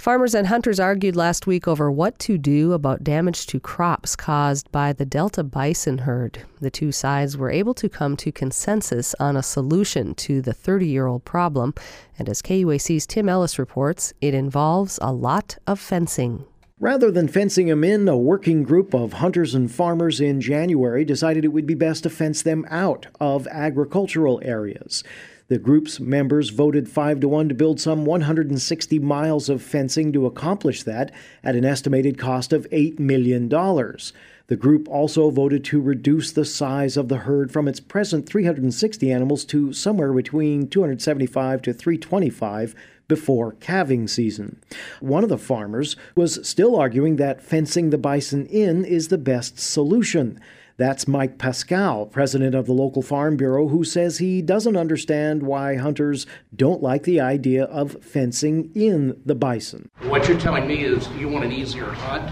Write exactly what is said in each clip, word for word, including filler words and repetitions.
Farmers and hunters argued last week over what to do about damage to crops caused by the Delta bison herd. The two sides were able to come to consensus on a solution to the thirty-year-old problem, and as K U A C's Tim Ellis reports, it involves a lot of fencing. Rather than fencing them in, a working group of hunters and farmers in January decided it would be best to fence them out of agricultural areas. The group's members voted five to one to build some one hundred sixty miles of fencing to accomplish that at an estimated cost of eight million dollars. The group also voted to reduce the size of the herd from its present three hundred sixty animals to somewhere between two hundred seventy-five to three hundred twenty-five before calving season. One of the farmers was still arguing that fencing the bison in is the best solution. That's Mike Pascal, president of the local Farm Bureau, who says he doesn't understand why hunters don't like the idea of fencing in the bison. What you're telling me is you want an easier hunt,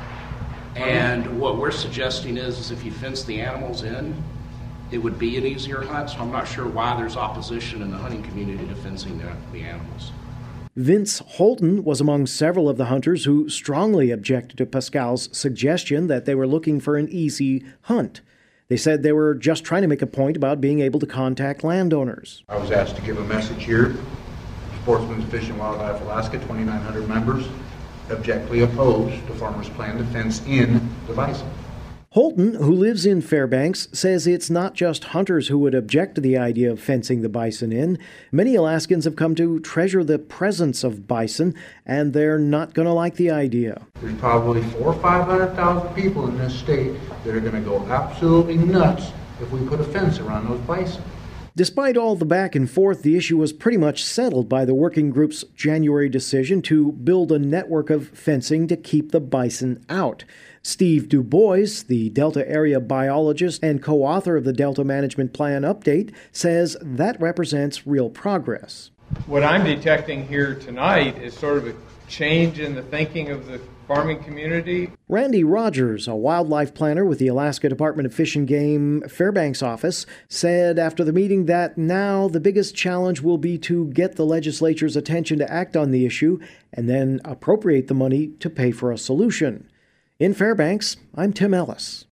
and what we're suggesting is, is if you fence the animals in, it would be an easier hunt, so I'm not sure why there's opposition in the hunting community to fencing the, the animals. Vince Holton was among several of the hunters who strongly objected to Pascal's suggestion that they were looking for an easy hunt. They said they were just trying to make a point about being able to contact landowners. I was asked to give a message here. Sportsmen's Fish and Wildlife Alaska, twenty-nine hundred members, objectively opposed to farmers' plan to fence in the bison. Holton, who lives in Fairbanks, says it's not just hunters who would object to the idea of fencing the bison in. Many Alaskans have come to treasure the presence of bison, and they're not going to like the idea. There's probably four or five hundred thousand people in this state that are going to go absolutely nuts if we put a fence around those bison. Despite all the back and forth, the issue was pretty much settled by the working group's January decision to build a network of fencing to keep the bison out. Steve Du Bois, the Delta area biologist and co-author of the Delta Management Plan Update, says that represents real progress. What I'm detecting here tonight is sort of a change in the thinking of the farming community. Randy Rogers, a wildlife planner with the Alaska Department of Fish and Game Fairbanks office, said after the meeting that now the biggest challenge will be to get the legislature's attention to act on the issue and then appropriate the money to pay for a solution. In Fairbanks, I'm Tim Ellis.